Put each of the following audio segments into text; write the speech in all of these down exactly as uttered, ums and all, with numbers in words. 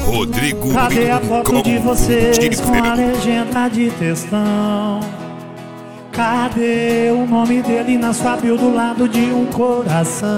Rodrigo Cadê a foto com de vocês com a Tiver. legenda de textão? Cadê o nome dele na sua bio do lado de um coração?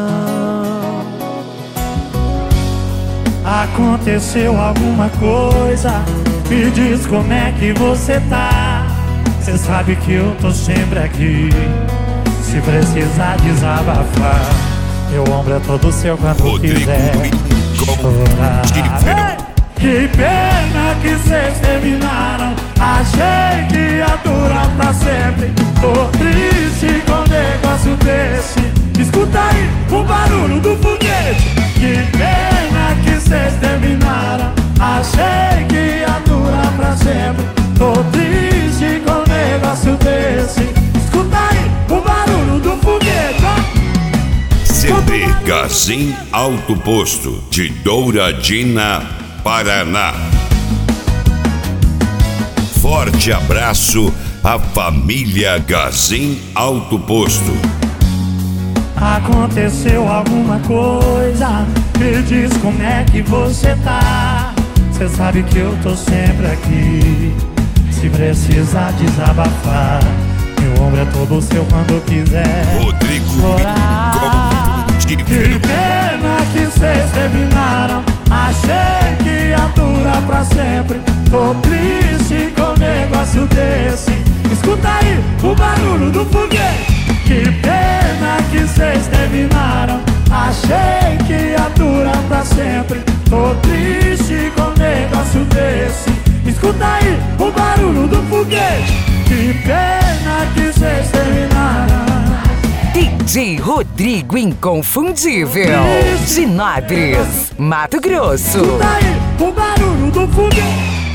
Aconteceu alguma coisa? Me diz como é que você tá. Cê sabe que eu tô sempre aqui, se precisar desabafar. Meu ombro é todo seu quando Rodrigo quiser chorar. Tiver. Que pena que cês terminaram. Achei que ia durar pra sempre. Tô triste com um negócio desse. Escuta aí o barulho do foguete. Que pena que cês terminaram. Achei que ia durar pra sempre. Tô triste com um negócio desse. Escuta aí o barulho do foguete, ó. C D Gazin Alto Posto de Douradina, Paraná. Forte abraço à família Gazin Alto Posto. Aconteceu alguma coisa? Me diz como é que você tá. Cê sabe que eu tô sempre aqui, se precisar desabafar. Meu ombro é todo seu quando quiser Rodrigo chorar. com Que Tiver. pena que cês terminaram. Achei que ia durar pra sempre. Tô triste com um negócio desse. Escuta aí o barulho do foguete. Que pena que cês terminaram. Achei que ia durar pra sempre. Tô triste com um negócio desse. Escuta aí o barulho do foguete. Que pena que cês terminaram. D J Rodrigo Inconfundível, de Nobres, Mato Grosso. Escuta aí o barulho do foguete.